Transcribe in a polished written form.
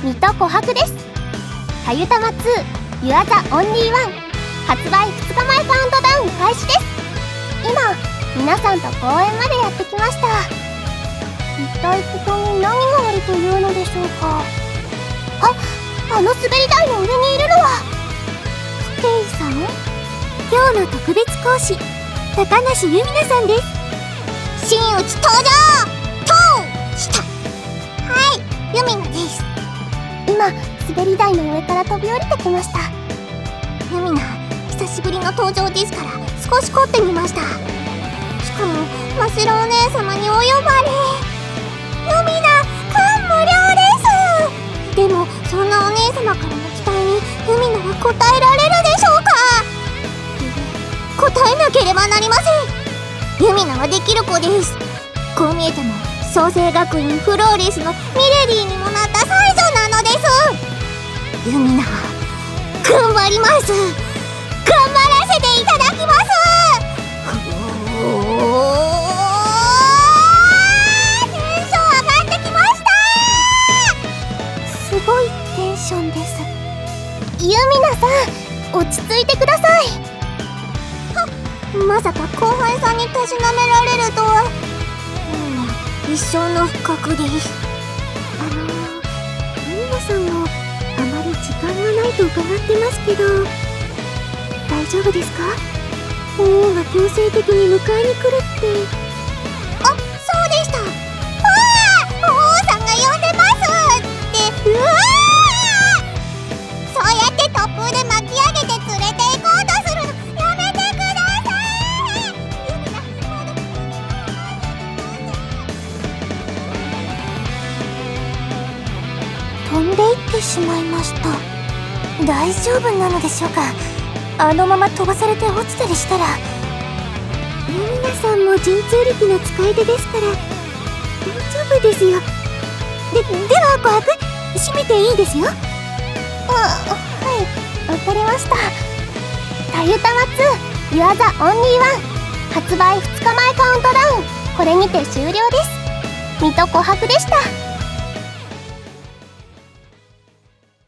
水戸琥珀です。たゆたま2 You are the only one 発売2日前カウントダウン開始です。今皆さんと公園までやってきました。一体ここに何があるというのでしょうか。あの滑り台の上にいるのはステイさん。今日の特別講師高梨由美奈さんです。真打ち登場とした。はい、由美奈です。今滑り台の上から飛び降りてきました。由美奈、久しぶりの登場ですから少し凝ってみました。しかも真っ白お姉様にお呼ばれ。由美奈、感無量です。でもそんなお姉様からの期待に由美奈は応えられるでしょうか。答えなければなりません。由美奈はできる子です。こう見えても創成学院フローレスのミレリーにもなった才女なのです。由美奈、頑張ります。頑張らせていただきます。テンション上がってきました。すごいテンションです。由美奈さん、落ち着いてください。まさか後輩さんにたしなめられるとは。一生の不覚です。由美奈さんもあまり時間がないと伺ってますけど、大丈夫ですか？王が強制的に迎えに来るって。あ、そうでした。王さんが呼んでますって。そうやって突風で巻き上げて連れて行こうとするのやめてください。飛んでいってしまいました。大丈夫なのでしょうか。あのまま飛ばされて落ちたりしたら。由美奈さんも神通力の使い手ですから大丈夫ですよ。では琥珀、閉めていいですよ。はい、わかりました。たゆたま2 You are the only one 発売2日前カウントダウン、これにて終了です。水戸琥珀でした。